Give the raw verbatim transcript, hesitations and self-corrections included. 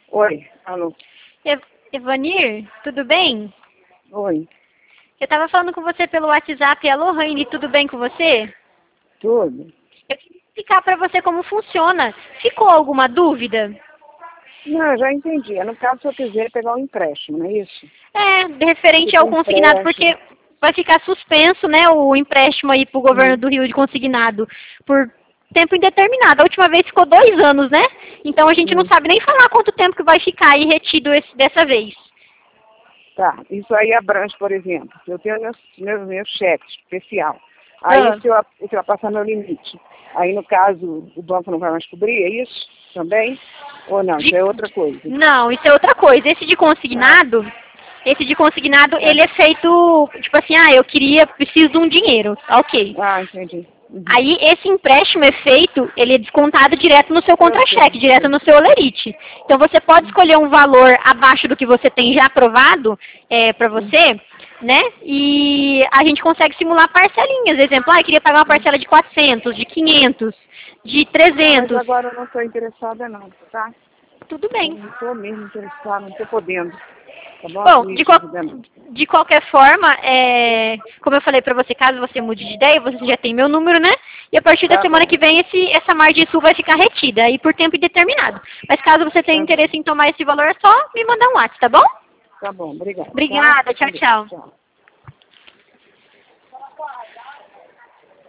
Oi, alô. Ev- Evanir, tudo bem? Oi, Eu estava falando com você pelo WhatsApp. Alô, Raine, tudo bem com você? tudo? Eu queria explicar para você como funciona. Ficou alguma dúvida? Não, eu já entendi. É no caso se eu quiser pegar um empréstimo, não é isso? É, referente Tipo ao um consignado, empréstimo. porque vai ficar suspenso, né, o empréstimo aí para o governo Hum, do Rio de consignado por tempo indeterminado. A última vez ficou dois anos, né? Então a gente não hum. sabe nem falar quanto tempo que vai ficar aí retido esse, dessa vez. Tá, isso aí abrange, por exemplo, eu tenho meus, meus, meus cheques especial. Aí Ah. se eu, se eu passar meu limite, aí no caso o banco não vai mais cobrir, é isso também? Ou não, isso De- é outra coisa? Não, isso é outra coisa. Esse de consignado, esse de consignado, É. ele é feito, tipo assim, ah, eu queria, preciso de um dinheiro. Ok. Ah, entendi. Uhum. Aí esse empréstimo é feito, ele é descontado direto no seu Eu sei, contra-cheque, direto sei. no seu olerite. Então você pode escolher um valor abaixo do que você tem já aprovado é, para Hum, você, né? E a gente consegue simular parcelinhas. Exemplo, ah, eu queria pagar uma hum. parcela de quatrocentos, de quinhentos, de Não, mas trezentos. agora eu não estou interessada não, tá? Tudo Eu bem. não estou mesmo interessada, não estou podendo. Tá bom? Bom, Me de, qual- dívida não. de qualquer forma, é, como eu falei para você, caso você mude de ideia, você já tem meu número, né? E a partir da Tá semana bom, que vem, esse, essa margem sul vai ficar retida, aí por tempo indeterminado. Mas caso você tenha tá bom. interesse em tomar esse valor, é só me mandar um WhatsApp, tá bom? Tá bom, obrigada, tá? Obrigada, Fica tchau, com Deus. tchau. Tchau.